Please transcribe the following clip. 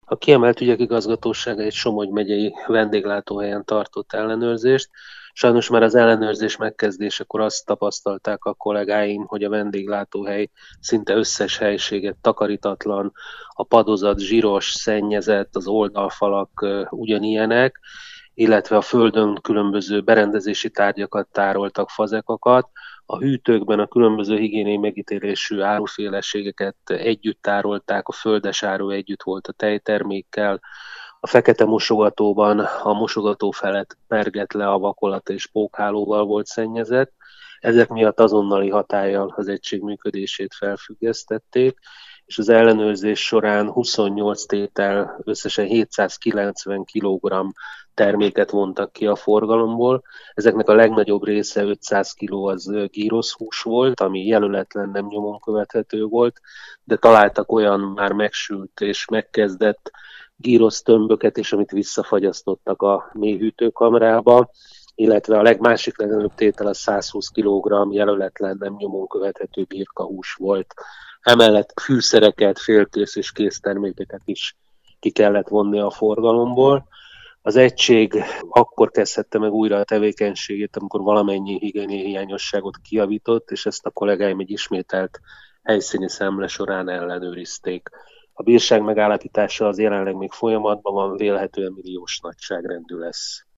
A Kiemelt Ügyek Igazgatósága egy Somogy megyei vendéglátóhelyen tartott ellenőrzést. Sajnos már az ellenőrzés megkezdésekor azt tapasztalták a kollégáim, hogy a vendéglátóhely szinte összes helyiséget takarítatlan, a padozat zsíros, szennyezett, az oldalfalak ugyanilyenek, illetve a földön különböző berendezési tárgyakat tároltak, fazekakat. A hűtőkben a különböző higiéniai megítélésű áruféleségeket együtt tárolták, a földes áru együtt volt a tejtermékkel, a fekete mosogatóban a mosogató felett pergett le a vakolat és pókhálóval volt szennyezett. Ezek miatt azonnali hatállyal az egység működését felfüggesztették, és az ellenőrzés során 28 tétel, összesen 790 kg terméket vontak ki a forgalomból. Ezeknek a legnagyobb része, 500 kg, az gyroszhús volt, ami jelöletlen, nem nyomon követhető volt, de találtak olyan már megsült és megkezdett gyrosztömböket is, amit visszafagyasztottak a mélyhűtőkamrába, illetve a másik legnagyobb tétel a 120 kg jelöletlen, nem nyomon követhető birkahús volt. Emellett fűszereket, félkész és késztermékeket is ki kellett vonni a forgalomból. Az egység akkor kezdhette meg újra a tevékenységét, amikor valamennyi higiéniai hiányosságot kijavított, és ezt a kollégáim egy ismételt helyszíni szemle során ellenőrizték. A bírság megállapítása az jelenleg még folyamatban van, vélhetően milliós nagyságrendű lesz.